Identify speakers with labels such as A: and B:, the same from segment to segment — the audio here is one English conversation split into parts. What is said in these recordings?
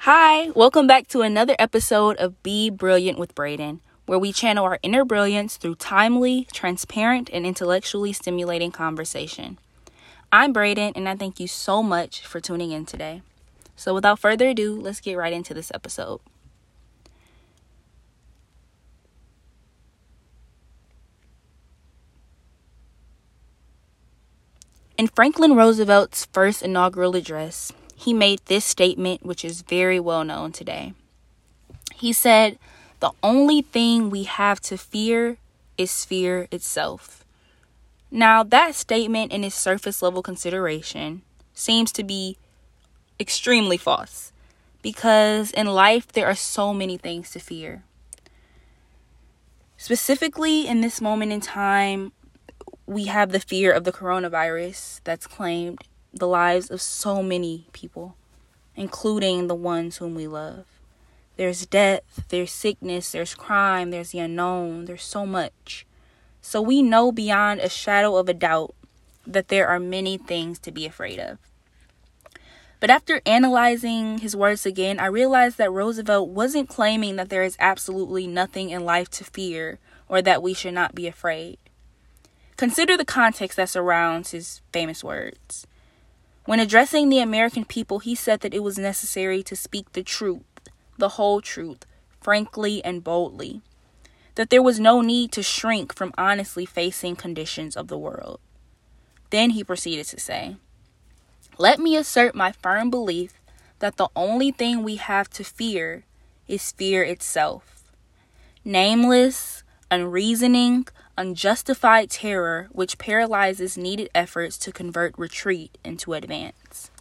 A: Hi, welcome back to another episode of Be Brilliant with Braden, where we channel our inner brilliance through timely, transparent, and intellectually stimulating conversation. I'm Braden, and I thank you so much for tuning in today. So without further ado, let's get right into this episode. In Franklin Roosevelt's first inaugural address, he made this statement, which is very well known today. He said, "The only thing we have to fear is fear itself." Now, that statement in its surface level consideration seems to be extremely false, because in life there are so many things to fear. Specifically, in this moment in time, we have the fear of the coronavirus that's claimed the lives of so many people, including the ones whom we love. There's death, there's sickness, there's crime, there's the unknown, there's so much. So we know beyond a shadow of a doubt that there are many things to be afraid of. But after analyzing his words again, I realized that Roosevelt wasn't claiming that there is absolutely nothing in life to fear or that we should not be afraid. Consider the context that surrounds his famous words. When addressing the American people, he said that it was necessary to speak the truth, the whole truth, frankly and boldly. That there was no need to shrink from honestly facing conditions of the world. Then he proceeded to say, "Let me assert my firm belief that the only thing we have to fear is fear itself. Nameless, unreasoning, unjustified terror which paralyzes needed efforts to convert retreat into advance."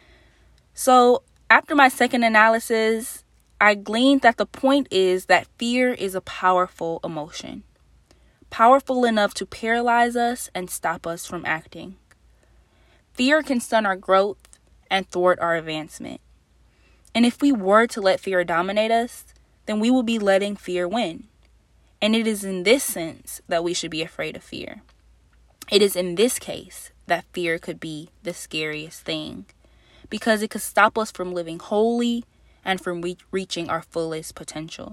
A: So, after my second analysis, I gleaned that the point is that fear is a powerful emotion. Powerful enough to paralyze us and stop us from acting. Fear can stunt our growth and thwart our advancement. And if we were to let fear dominate us, then we will be letting fear win. And it is in this sense that we should be afraid of fear. It is in this case that fear could be the scariest thing, because it could stop us from living wholly and from reaching our fullest potential.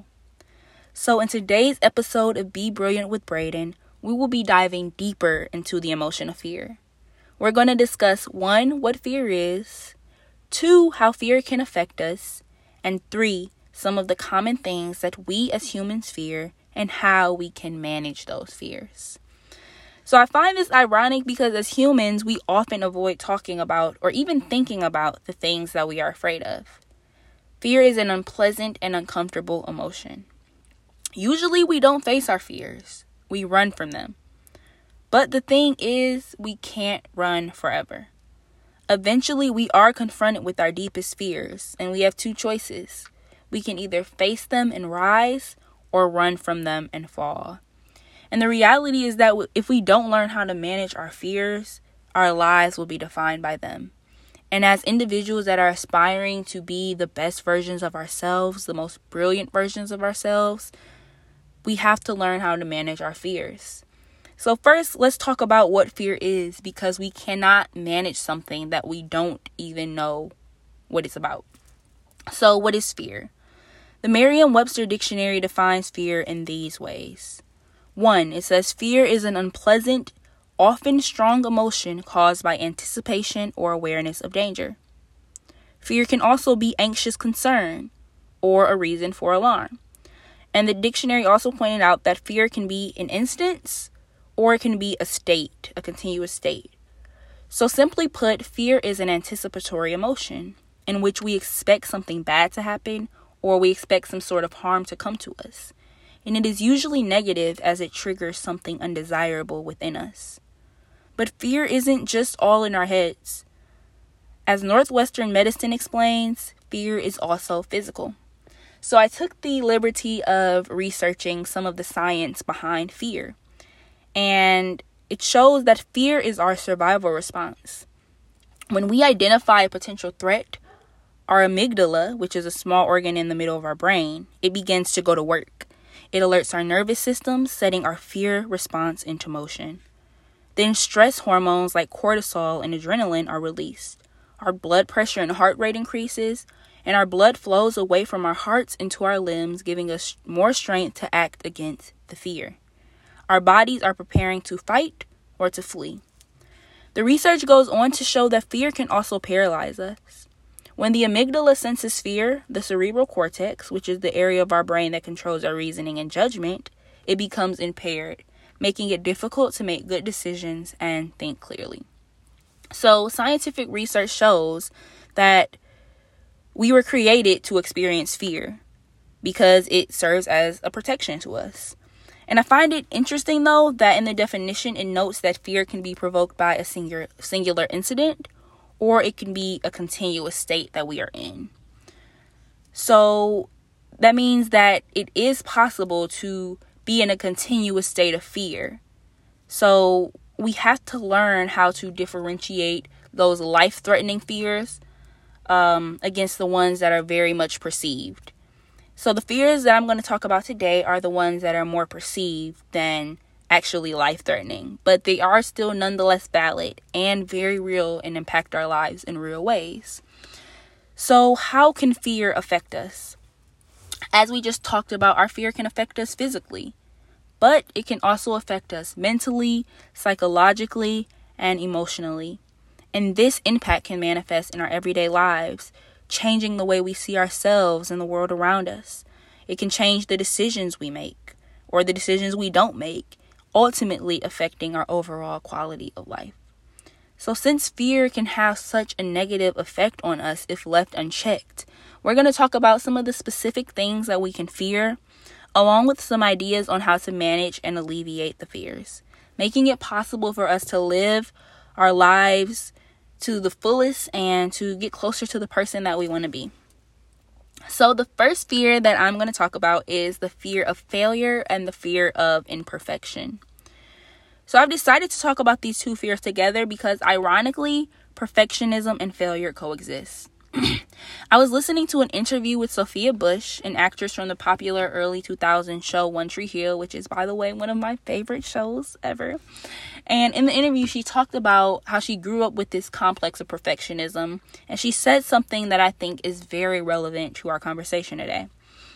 A: So in today's episode of Be Brilliant with Braden, we will be diving deeper into the emotion of fear. We're going to discuss 1, what fear is, 2, how fear can affect us, and 3, some of the common things that we as humans fear and how we can manage those fears. So I find this ironic because as humans, we often avoid talking about or even thinking about the things that we are afraid of. Fear is an unpleasant and uncomfortable emotion. Usually we don't face our fears. We run from them. But the thing is, we can't run forever. Eventually, we are confronted with our deepest fears, and we have 2 choices. We can either face them and rise, or run from them and fall. And the reality is that if we don't learn how to manage our fears, our lives will be defined by them. And as individuals that are aspiring to be the best versions of ourselves, the most brilliant versions of ourselves, we have to learn how to manage our fears. So first, let's talk about what fear is, because we cannot manage something that we don't even know what it's about. So what is fear? The Merriam-Webster Dictionary defines fear in these ways. 1, it says fear is an unpleasant, often strong emotion caused by anticipation or awareness of danger. Fear can also be anxious concern or a reason for alarm. And the dictionary also pointed out that fear can be an instance or it can be a state, a continuous state. So simply put, fear is an anticipatory emotion in which we expect something bad to happen or we expect some sort of harm to come to us. And it is usually negative as it triggers something undesirable within us. But fear isn't just all in our heads. As Northwestern Medicine explains, fear is also physical. So I took the liberty of researching some of the science behind fear. And it shows that fear is our survival response. When we identify a potential threat, our amygdala, which is a small organ in the middle of our brain, it begins to go to work. It alerts our nervous system, setting our fear response into motion. Then stress hormones like cortisol and adrenaline are released. Our blood pressure and heart rate increases, and our blood flows away from our hearts into our limbs, giving us more strength to act against the fear. Our bodies are preparing to fight or to flee. The research goes on to show that fear can also paralyze us. When the amygdala senses fear, the cerebral cortex, which is the area of our brain that controls our reasoning and judgment, it becomes impaired, making it difficult to make good decisions and think clearly. So, scientific research shows that we were created to experience fear because it serves as a protection to us. And I find it interesting, though, that in the definition, it notes that fear can be provoked by a singular incident, or it can be a continuous state that we are in. So that means that it is possible to be in a continuous state of fear. So we have to learn how to differentiate those life-threatening fears against the ones that are very much perceived. So the fears that I'm going to talk about today are the ones that are more perceived than actually life-threatening, but they are still nonetheless valid and very real and impact our lives in real ways. So how can fear affect us? As we just talked about, our fear can affect us physically, but it can also affect us mentally, psychologically, and emotionally. And this impact can manifest in our everyday lives, changing the way we see ourselves and the world around us. It can change the decisions we make or the decisions we don't make, ultimately affecting our overall quality of life. So since fear can have such a negative effect on us if left unchecked, we're going to talk about some of the specific things that we can fear, along with some ideas on how to manage and alleviate the fears, making it possible for us to live our lives to the fullest and to get closer to the person that we want to be. So the first fear that I'm going to talk about is the fear of failure and the fear of imperfection. So I've decided to talk about these two fears together because, ironically, perfectionism and failure coexist. I was listening to an interview with Sophia Bush, an actress from the popular early 2000s show One Tree Hill, which is, by the way, one of my favorite shows ever. And in the interview, she talked about how she grew up with this complex of perfectionism. And she said something that I think is very relevant to our conversation today.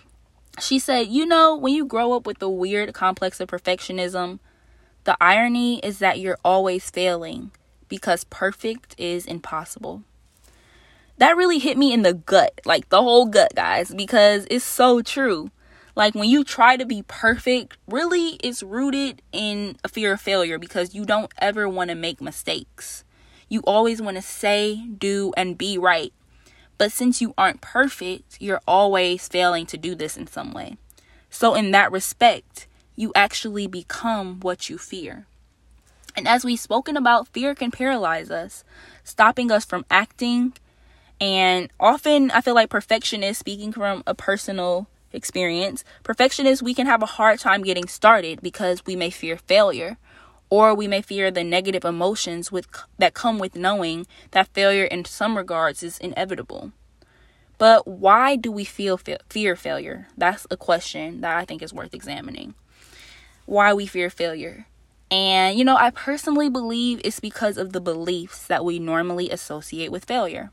A: She said, when you grow up with the weird complex of perfectionism, the irony is that you're always failing because perfect is impossible. That really hit me in the gut, like the whole gut, guys, because it's so true. Like when you try to be perfect, really it's rooted in a fear of failure because you don't ever want to make mistakes. You always want to say, do, and be right. But since you aren't perfect, you're always failing to do this in some way. So in that respect, you actually become what you fear. And as we've spoken about, fear can paralyze us, stopping us from acting. And often I feel like perfectionists, speaking from a personal experience, perfectionists, we can have a hard time getting started because we may fear failure, or we may fear the negative emotions that come with knowing that failure in some regards is inevitable. But why do we fear failure? That's a question that I think is worth examining. Why we fear failure. And, I personally believe it's because of the beliefs that we normally associate with failure.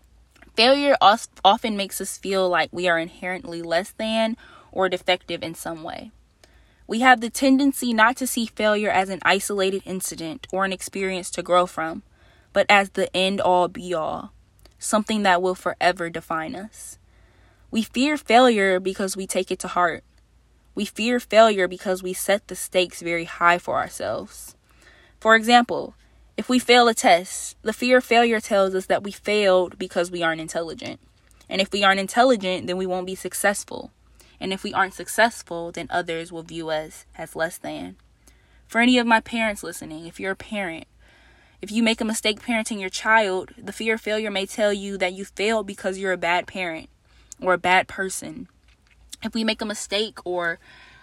A: Failure often makes us feel like we are inherently less than or defective in some way. We have the tendency not to see failure as an isolated incident or an experience to grow from, but as the end-all be-all, something that will forever define us. We fear failure because we take it to heart. We fear failure because we set the stakes very high for ourselves. For example, if we fail a test, the fear of failure tells us that we failed because we aren't intelligent. And if we aren't intelligent, then we won't be successful. And if we aren't successful, then others will view us as less than. For any of my parents listening, if you're a parent, if you make a mistake parenting your child, the fear of failure may tell you that you failed because you're a bad parent or a bad person. If we make a mistake or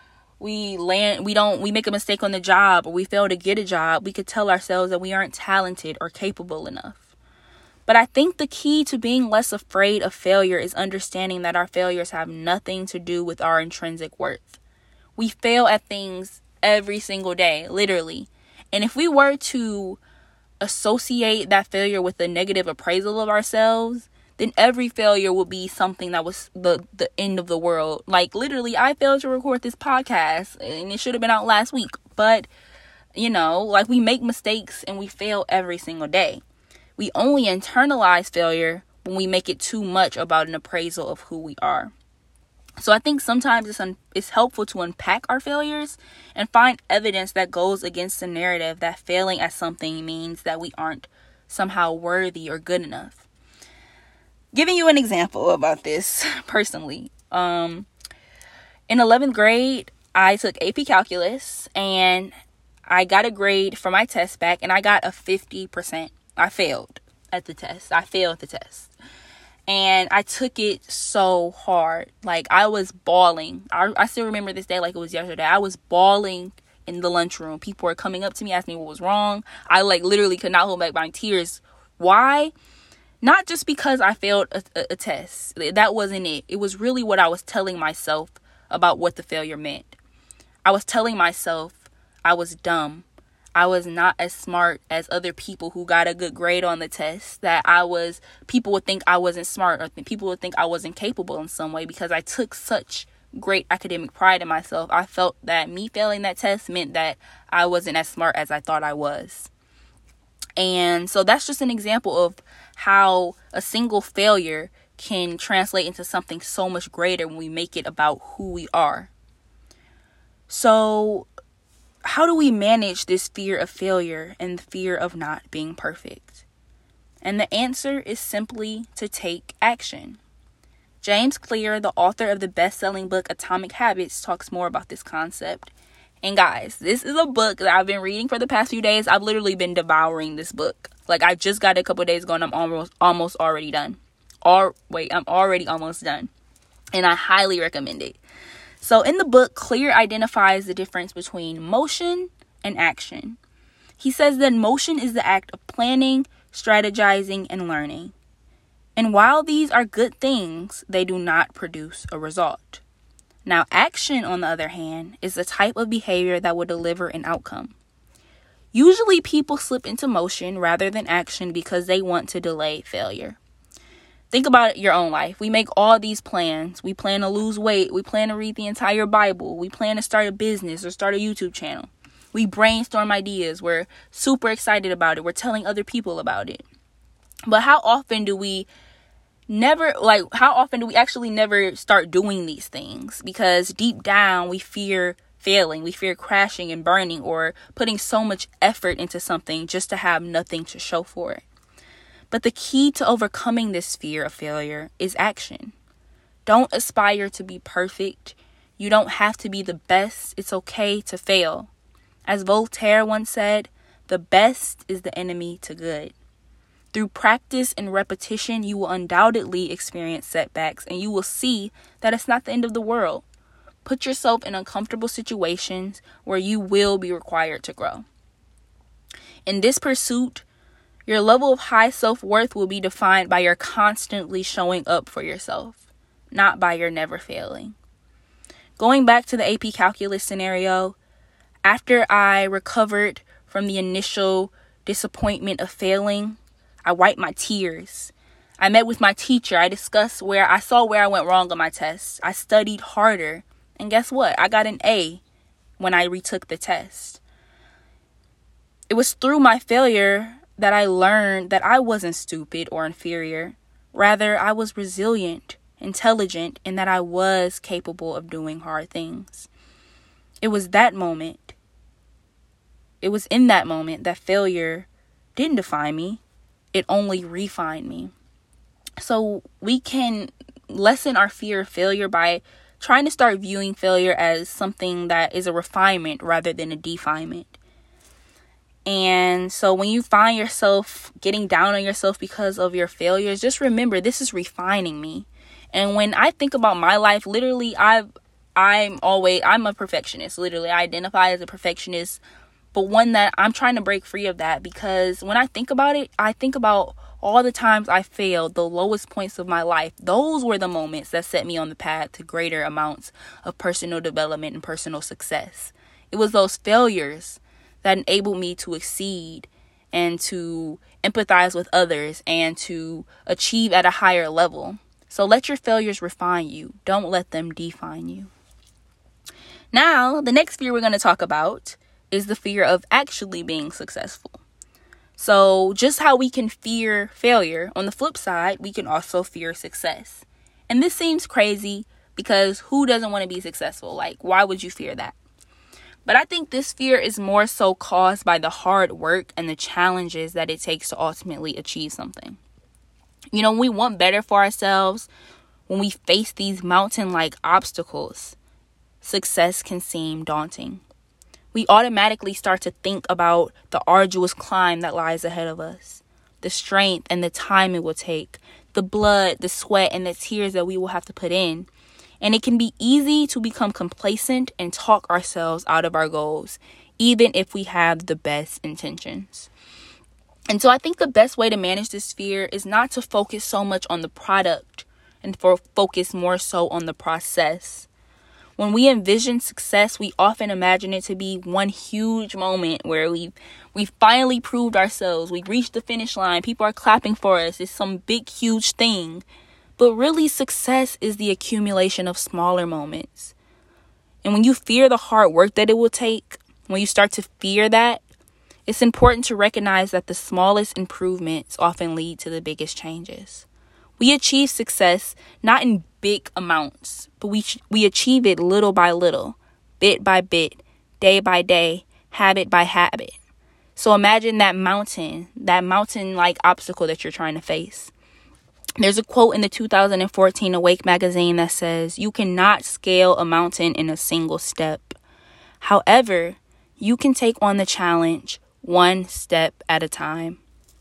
A: we make a mistake on the job, or we fail to get a job, we could tell ourselves that we aren't talented or capable enough. But I think the key to being less afraid of failure is understanding that our failures have nothing to do with our intrinsic worth. We fail at things every single day, literally. And if we were to associate that failure with a negative appraisal of ourselves, then every failure would be something that was the end of the world. Like, literally, I failed to record this podcast and it should have been out last week. But, like, we make mistakes and we fail every single day. We only internalize failure when we make it too much about an appraisal of who we are. So I think sometimes it's helpful to unpack our failures and find evidence that goes against the narrative that failing at something means that we aren't somehow worthy or good enough. Giving you an example about this personally. In 11th grade, I took AP Calculus and I got a grade for my test back and I got a 50%. I failed at the test. And I took it so hard. Like, I was bawling. I still remember this day like it was yesterday. I was bawling in the lunchroom. People were coming up to me, asking me what was wrong. I literally could not hold back my tears. Why? Not just because I failed a test. That wasn't it. It was really what I was telling myself about what the failure meant. I was telling myself I was dumb. I was not as smart as other people who got a good grade on the test. People would think I wasn't smart, or people would think I wasn't capable in some way because I took such great academic pride in myself. I felt that me failing that test meant that I wasn't as smart as I thought I was. And so that's just an example of how a single failure can translate into something so much greater when we make it about who we are. So how do we manage this fear of failure and the fear of not being perfect? And the answer is simply to take action. James Clear, the author of the best-selling book Atomic Habits, talks more about this concept. And guys, this is a book that I've been reading for the past few days. I've literally been devouring this book. Like, I just got it a couple days ago and I'm almost already done. I'm already almost done. And I highly recommend it. So in the book, Clear identifies the difference between motion and action. He says that motion is the act of planning, strategizing, and learning. And while these are good things, they do not produce a result. Now, action, on the other hand, is the type of behavior that will deliver an outcome. Usually, people slip into motion rather than action because they want to delay failure. Think about your own life. We make all these plans. We plan to lose weight. We plan to read the entire Bible. We plan to start a business or start a YouTube channel. We brainstorm ideas. We're super excited about it. We're telling other people about it. But how often do we actually never start doing these things? Because deep down, we fear failing. We fear crashing and burning or putting so much effort into something just to have nothing to show for it. But the key to overcoming this fear of failure is action. Don't aspire to be perfect. You don't have to be the best. It's okay to fail. As Voltaire once said, the best is the enemy to good. Through practice and repetition, you will undoubtedly experience setbacks and you will see that it's not the end of the world. Put yourself in uncomfortable situations where you will be required to grow. In this pursuit, your level of high self-worth will be defined by your constantly showing up for yourself, not by your never failing. Going back to the AP Calculus scenario, after I recovered from the initial disappointment of failing, I wiped my tears. I met with my teacher. I discussed where I went wrong on my tests. I studied harder. And guess what? I got an A when I retook the test. It was through my failure that I learned that I wasn't stupid or inferior. Rather, I was resilient, intelligent, and that I was capable of doing hard things. It was in that moment that failure didn't define me. It only refined me. So we can lessen our fear of failure by trying to start viewing failure as something that is a refinement rather than a definement. And so when you find yourself getting down on yourself because of your failures, just remember this is refining me. And when I think about my life, literally, I'm a perfectionist. Literally, I identify as a perfectionist, but one that I'm trying to break free of that, because when I think about it, I think about all the times I failed, the lowest points of my life. Those were the moments that set me on the path to greater amounts of personal development and personal success. It was those failures that enabled me to exceed and to empathize with others, and to achieve at a higher level. So let your failures refine you. Don't let them define you. Now, the next fear we're going to talk about is the fear of actually being successful. So just how we can fear failure, on the flip side, we can also fear success. And this seems crazy because who doesn't want to be successful? Like, why would you fear that? But I think this fear is more so caused by the hard work and the challenges that it takes to ultimately achieve something. You know, when we want better for ourselves, when we face these mountain-like obstacles, success can seem daunting. We automatically start to think about the arduous climb that lies ahead of us, the strength and the time it will take, the blood, the sweat, and the tears that we will have to put in. And it can be easy to become complacent and talk ourselves out of our goals, even if we have the best intentions. And so I think the best way to manage this fear is not to focus so much on the product and focus more so on the process. When we envision success, we often imagine it to be one huge moment where we've finally proved ourselves. We've reached the finish line. People are clapping for us. It's some big, huge thing. But really, success is the accumulation of smaller moments. And when you fear the hard work that it will take, when you start to fear that, it's important to recognize that the smallest improvements often lead to the biggest changes. We achieve success not in big amounts, but we achieve it little by little, bit by bit, day by day, habit by habit. So imagine that mountain-like obstacle that you're trying to face. There's a quote in the 2014 Awake magazine that says, "You cannot scale a mountain in a single step. However, you can take on the challenge one step at a time."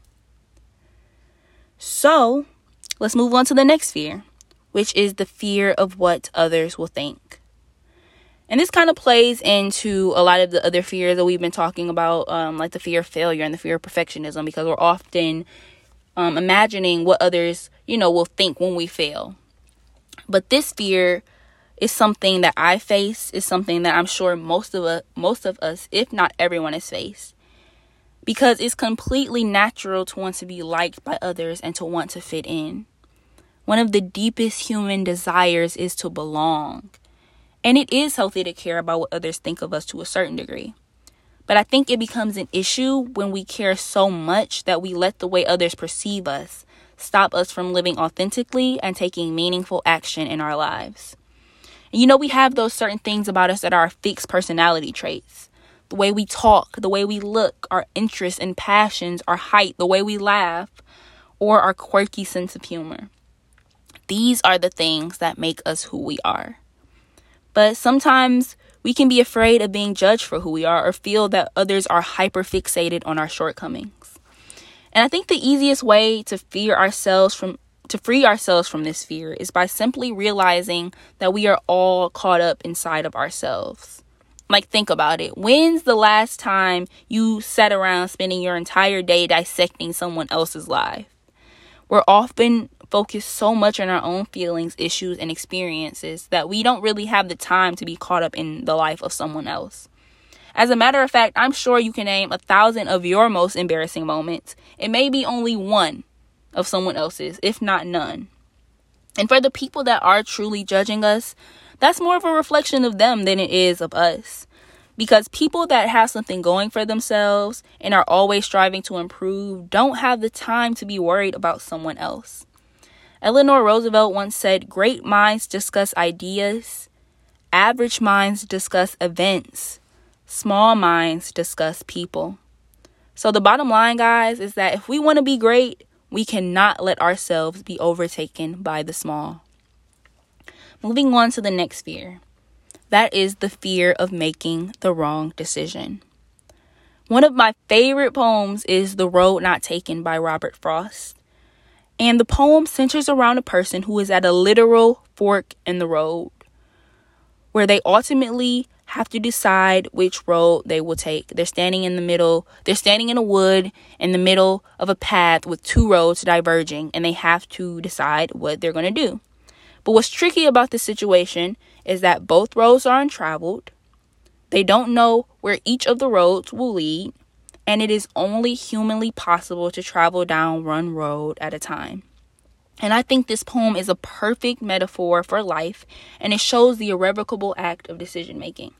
A: So, let's move on to the next fear, which is the fear of what others will think. And this kind of plays into a lot of the other fears that we've been talking about, like the fear of failure and the fear of perfectionism, because we're often imagining what others, will think when we fail. But this fear is something that I face, is something that I'm sure most of us, if not everyone, has faced. Because it's completely natural to want to be liked by others and to want to fit in. One of the deepest human desires is to belong. And it is healthy to care about what others think of us to a certain degree. But I think it becomes an issue when we care so much that we let the way others perceive us stop us from living authentically and taking meaningful action in our lives. And we have those certain things about us that are fixed personality traits. The way we talk, the way we look, our interests and passions, our height, the way we laugh, or our quirky sense of humor. These are the things that make us who we are. But sometimes we can be afraid of being judged for who we are or feel that others are hyper fixated on our shortcomings. And I think the easiest way to free ourselves from this fear is by simply realizing that we are all caught up inside of ourselves. Like, think about it. When's the last time you sat around spending your entire day dissecting someone else's life? We're often focused so much on our own feelings, issues, and experiences that we don't really have the time to be caught up in the life of someone else. As a matter of fact, I'm sure you can name 1,000 of your most embarrassing moments. It may be only one of someone else's, if not none. And for the people that are truly judging us, that's more of a reflection of them than it is of us. Because people that have something going for themselves and are always striving to improve don't have the time to be worried about someone else. Eleanor Roosevelt once said, "Great minds discuss ideas. Average minds discuss events. Small minds discuss people." So the bottom line, guys, is that if we want to be great, we cannot let ourselves be overtaken by the small. Moving on to the next fear. That is the fear of making the wrong decision. One of my favorite poems is The Road Not Taken by Robert Frost. And the poem centers around a person who is at a literal fork in the road, where they ultimately have to decide which road they will take. They're standing in a wood in the middle of a path with two roads diverging, and they have to decide what they're going to do. But what's tricky about this situation is that both roads are untraveled. They don't know where each of the roads will lead, and it is only humanly possible to travel down one road at a time. And I think this poem is a perfect metaphor for life, and it shows the irrevocable act of decision making.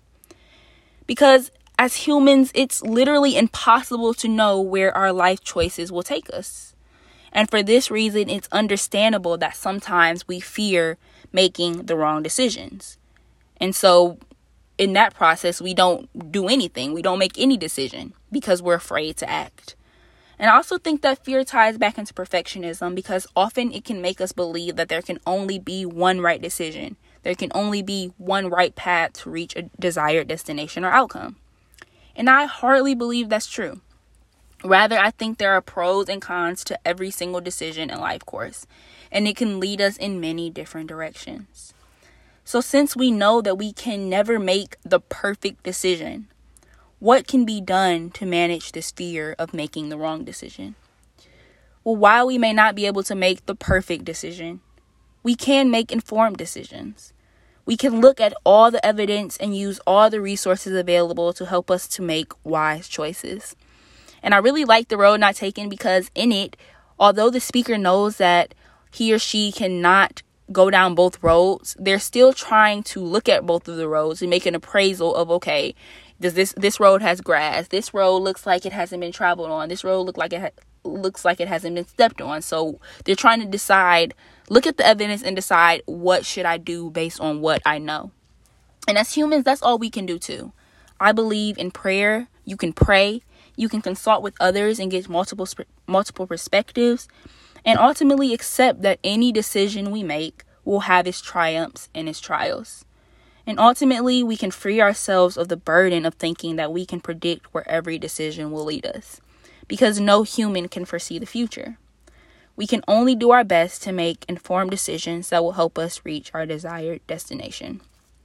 A: Because as humans, it's literally impossible to know where our life choices will take us. And for this reason, it's understandable that sometimes we fear making the wrong decisions. And so in that process, we don't do anything. We don't make any decision because we're afraid to act. And I also think that fear ties back into perfectionism, because often it can make us believe that there can only be one right decision. There can only be one right path to reach a desired destination or outcome. And I hardly believe that's true. Rather, I think there are pros and cons to every single decision and life course, and it can lead us in many different directions. So since we know that we can never make the perfect decision, what can be done to manage this fear of making the wrong decision? Well, while we may not be able to make the perfect decision, we can make informed decisions. We can look at all the evidence and use all the resources available to help us to make wise choices. And I really like The Road Not Taken, because in it, although the speaker knows that he or she cannot go down both roads, they're still trying to look at both of the roads and make an appraisal of, okay, does this road has grass? This road looks like it hasn't been traveled on. This road looks like it hasn't been stepped on. So they're trying to decide, look at the evidence and decide, what should I do based on what I know? And as humans, that's all we can do too. I believe in prayer. You can pray. You can consult with others and get multiple perspectives, and ultimately accept that any decision we make will have its triumphs and its trials. And ultimately, we can free ourselves of the burden of thinking that we can predict where every decision will lead us, because no human can foresee the future. We can only do our best to make informed decisions that will help us reach our desired destination.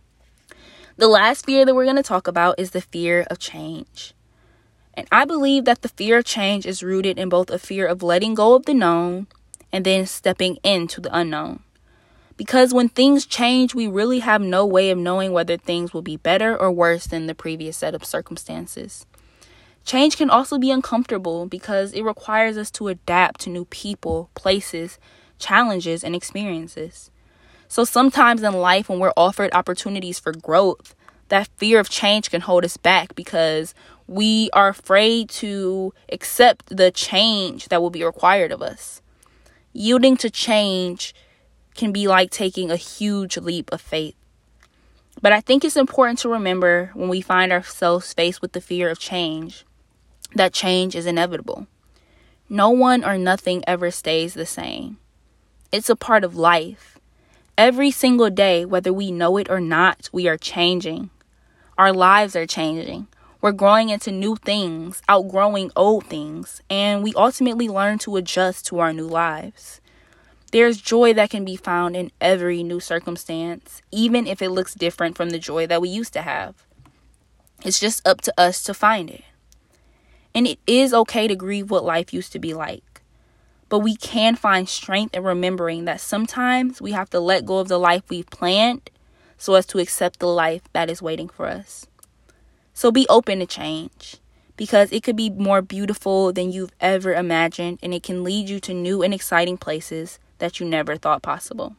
A: The last fear that we're going to talk about is the fear of change. And I believe that the fear of change is rooted in both a fear of letting go of the known and then stepping into the unknown. Because when things change, we really have no way of knowing whether things will be better or worse than the previous set of circumstances. Change can also be uncomfortable because it requires us to adapt to new people, places, challenges, and experiences. So sometimes in life, when we're offered opportunities for growth, that fear of change can hold us back because we are afraid to accept the change that will be required of us. Yielding to change can be like taking a huge leap of faith. But I think it's important to remember when we find ourselves faced with the fear of change, that change is inevitable. No one or nothing ever stays the same. It's a part of life. Every single day, whether we know it or not, we are changing. Our lives are changing. We're growing into new things, outgrowing old things, and we ultimately learn to adjust to our new lives. There's joy that can be found in every new circumstance, even if it looks different from the joy that we used to have. It's just up to us to find it. And it is okay to grieve what life used to be like. But we can find strength in remembering that sometimes we have to let go of the life we've planned so as to accept the life that is waiting for us. So be open to change, because it could be more beautiful than you've ever imagined, and it can lead you to new and exciting places that you never thought possible.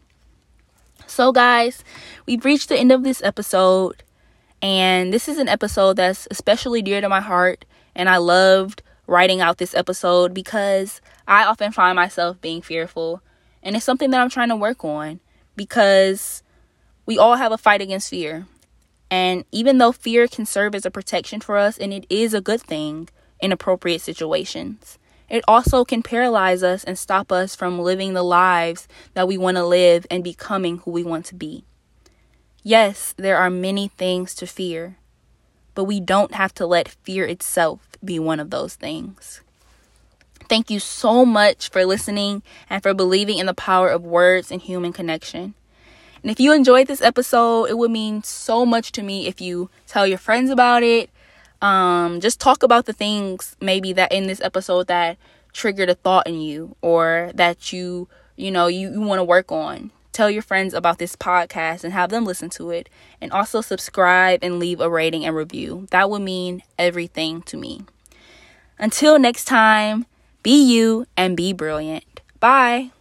A: So guys, we've reached the end of this episode, and this is an episode that's especially dear to my heart, and I loved writing out this episode because I often find myself being fearful, and it's something that I'm trying to work on, because we all have a fight against fear. And even though fear can serve as a protection for us, and it is a good thing in appropriate situations, it also can paralyze us and stop us from living the lives that we want to live and becoming who we want to be. Yes, there are many things to fear, but we don't have to let fear itself be one of those things. Thank you so much for listening and for believing in the power of words and human connection. And if you enjoyed this episode, it would mean so much to me if you tell your friends about it. Just talk about the things maybe that in this episode that triggered a thought in you, or that you want to work on. Tell your friends about this podcast and have them listen to it. And also subscribe and leave a rating and review. That would mean everything to me. Until next time, be you and be brilliant. Bye.